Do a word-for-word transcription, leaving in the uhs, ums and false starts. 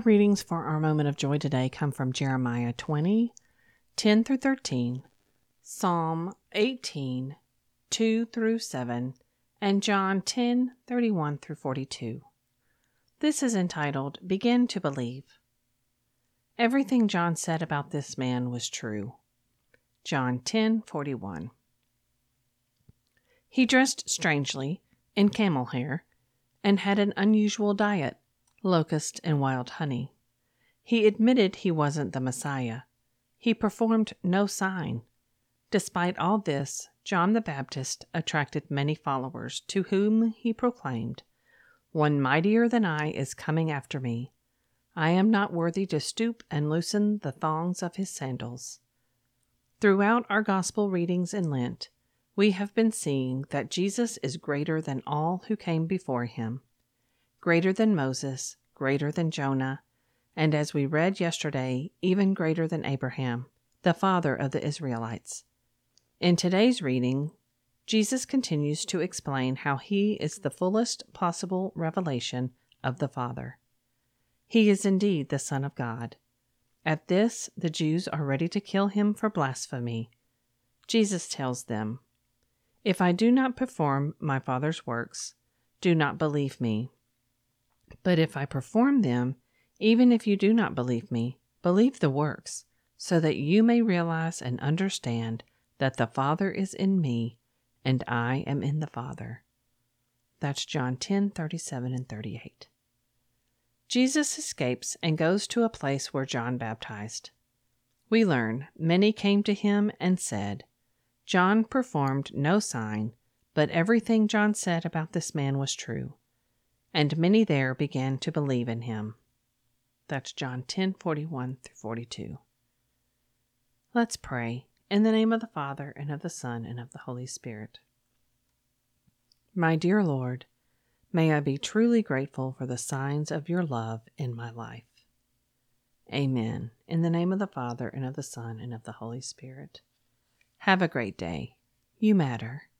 readings for our moment of joy today come from Jeremiah twenty, ten through thirteen, Psalm eighteen, two through seven, and John ten, thirty-one through forty-two. This is entitled, Begin to Believe. Everything John said about this man was true. John ten, forty-one. He dressed strangely, in camel hair, and had an unusual diet, locust and wild honey. He admitted he wasn't the Messiah. He performed no sign. Despite all this, John the Baptist attracted many followers, to whom he proclaimed, "One mightier than I is coming after me. I am not worthy to stoop and loosen the thongs of his sandals." Throughout our gospel readings in Lent, we have been seeing that Jesus is greater than all who came before him, greater than Moses, greater than Jonah, and as we read yesterday, even greater than Abraham, the father of the Israelites. In today's reading, Jesus continues to explain how he is the fullest possible revelation of the Father. He is indeed the Son of God. At this, the Jews are ready to kill him for blasphemy. Jesus tells them, "If I do not perform my Father's works, do not believe me. But if I perform them, even if you do not believe me, believe the works, so that you may realize and understand that the Father is in me, and I am in the Father." That's John ten, thirty-seven and thirty-eight. Jesus escapes and goes to a place where John baptized. We learn many came to him and said, "John performed no sign, but everything John said about this man was true." And many there began to believe in him. That's John ten, forty-one through forty-two. Let's pray. In the name of the Father, and of the Son, and of the Holy Spirit. My dear Lord, may I be truly grateful for the signs of your love in my life. Amen. In the name of the Father, and of the Son, and of the Holy Spirit. Have a great day. You matter.